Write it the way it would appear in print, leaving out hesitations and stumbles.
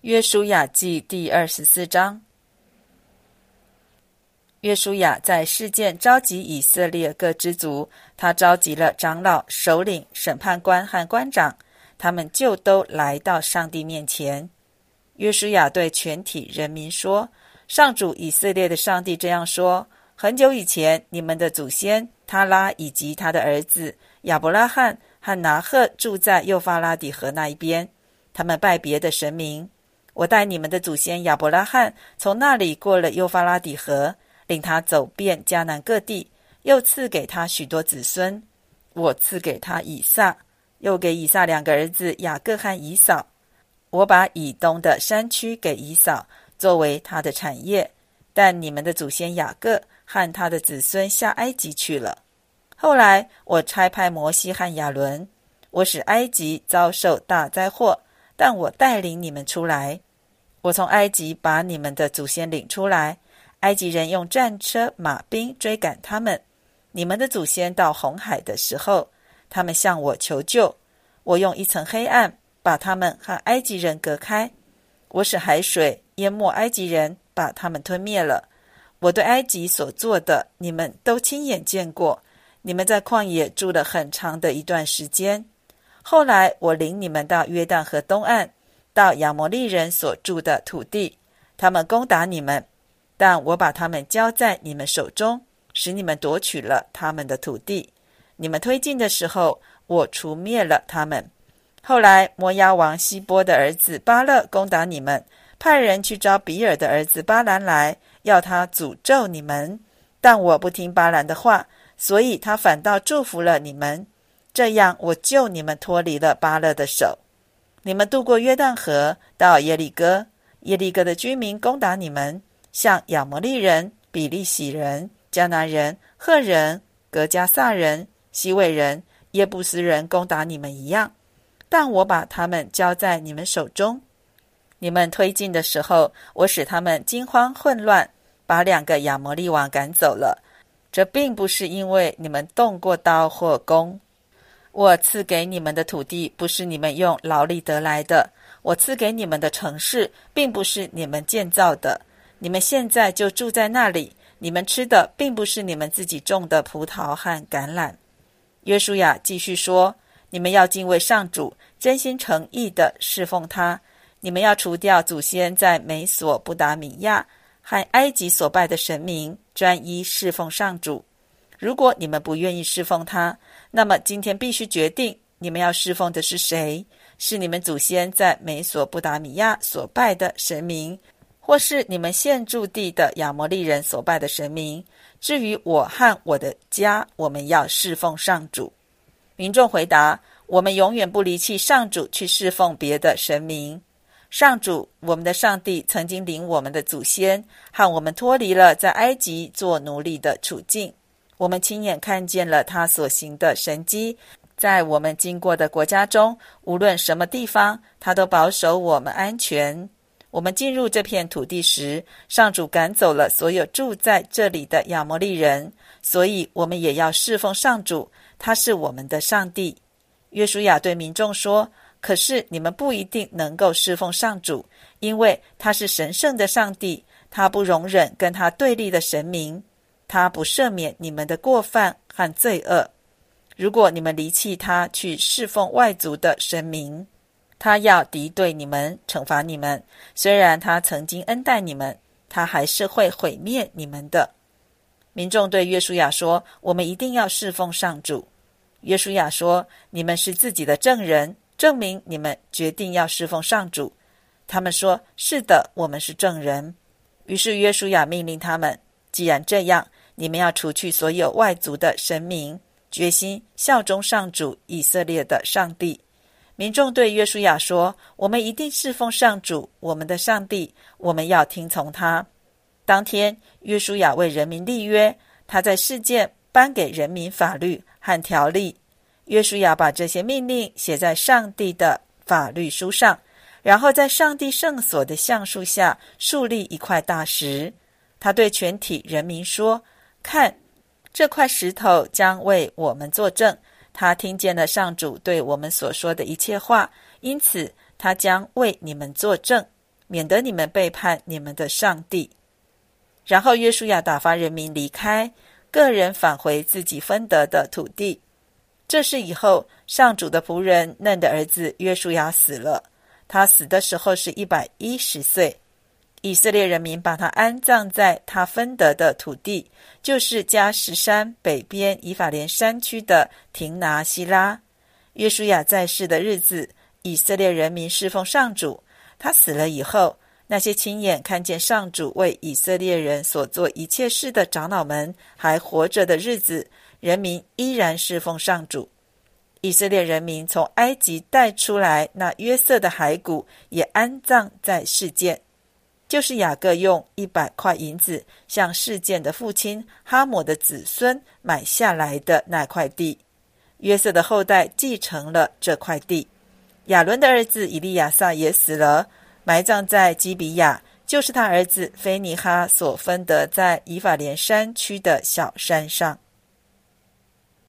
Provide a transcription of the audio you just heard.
约书亚记第24章。约书亚在事件召集以色列各支族，他召集了长老、首领、审判官和官长，他们就都来到上帝面前。约书亚对全体人民说，上主以色列的上帝这样说，很久以前，你们的祖先他拉以及他的儿子亚伯拉罕和拿赫住在幼发拉底河那一边，他们拜别的神明。我带你们的祖先亚伯拉罕从那里过了幼发拉底河，领他走遍迦南各地，又赐给他许多子孙。我赐给他以撒，又给以撒2个儿子雅各和以扫。我把以东的山区给以扫，作为他的产业，但你们的祖先雅各和他的子孙下埃及去了。后来我差派摩西和亚伦，我使埃及遭受大灾祸，但我带领你们出来。我从埃及把你们的祖先领出来，埃及人用战车马兵追赶他们。你们的祖先到红海的时候，他们向我求救，我用一层黑暗把他们和埃及人隔开，我使海水淹没埃及人，把他们吞灭了。我对埃及所做的，你们都亲眼见过。你们在旷野住了很长的一段时间。后来我领你们到约旦河东岸，到亚摩利人所住的土地，他们攻打你们，但我把他们交在你们手中，使你们夺取了他们的土地。你们推进的时候，我除灭了他们。后来摩押王希波的儿子巴勒攻打你们，派人去招比尔的儿子巴兰来，要他诅咒你们，但我不听巴兰的话，所以他反倒祝福了你们。这样我救你们脱离了巴勒的手。你们渡过约旦河，到耶利哥，耶利哥的居民攻打你们，像亚摩利人、比利洗人、迦南人、赫人、革迦撒人、西魏人、耶布斯人攻打你们一样，但我把他们交在你们手中。你们推进的时候，我使他们惊慌混乱，把2个亚摩利王赶走了。这并不是因为你们动过刀或弓。我赐给你们的土地不是你们用劳力得来的，我赐给你们的城市并不是你们建造的，你们现在就住在那里，你们吃的并不是你们自己种的葡萄和橄榄。约书亚继续说，你们要敬畏上主，真心诚意地侍奉他。你们要除掉祖先在美索不达米亚和埃及所拜的神明，专一侍奉上主。如果你们不愿意侍奉他，那么今天必须决定你们要侍奉的是谁，是你们祖先在美索不达米亚所拜的神明，或是你们现住地的亚摩利人所拜的神明。至于我和我的家，我们要侍奉上主。民众回答，我们永远不离弃上主去侍奉别的神明。上主，我们的上帝曾经领我们的祖先和我们脱离了在埃及做奴隶的处境，我们亲眼看见了他所行的神迹，在我们经过的国家中，无论什么地方，他都保守我们安全。我们进入这片土地时，上主赶走了所有住在这里的亚摩利人，所以我们也要侍奉上主，他是我们的上帝。约书亚对民众说，可是你们不一定能够侍奉上主，因为他是神圣的上帝，他不容忍跟他对立的神明，他不赦免你们的过犯和罪恶。如果你们离弃他去侍奉外族的神明，他要敌对你们，惩罚你们。虽然他曾经恩待你们，他还是会毁灭你们的。民众对约书亚说，我们一定要侍奉上主。约书亚说，你们是自己的证人，证明你们决定要侍奉上主。他们说，是的，我们是证人。于是约书亚命令他们，既然这样，你们要除去所有外族的神明，决心效忠上主以色列的上帝。民众对约书亚说，我们一定侍奉上主，我们的上帝，我们要听从他。当天，约书亚为人民立约，他在世界颁给人民法律和条例。约书亚把这些命令写在上帝的法律书上，然后在上帝圣所的橡树下树立一块大石。他对全体人民说，看，这块石头将为我们作证，他听见了上主对我们所说的一切话，因此他将为你们作证。 免得你们背叛你们的上帝。然后约书亚打发人民离开，个人返回自己分得的土地。这事以后，上主的仆人嫩的儿子约书亚死了，他死的时候是110岁。以色列人民把他安葬在他分得的土地，就是加实山北边以法莲山区的亭拿希拉。约书亚在世的日子，以色列人民侍奉上主。他死了以后，那些亲眼看见上主为以色列人所做一切事的长老们还活着的日子，人民依然侍奉上主。以色列人民从埃及带出来那约瑟的骸骨，也安葬在示剑，就是雅各用100块银子向示剑的父亲哈抹的子孙买下来的那块地。约瑟的后代继承了这块地。亚伦的儿子以利亚撒也死了，埋葬在基比亚，就是他儿子非尼哈所分得在以法莲山区的小山上。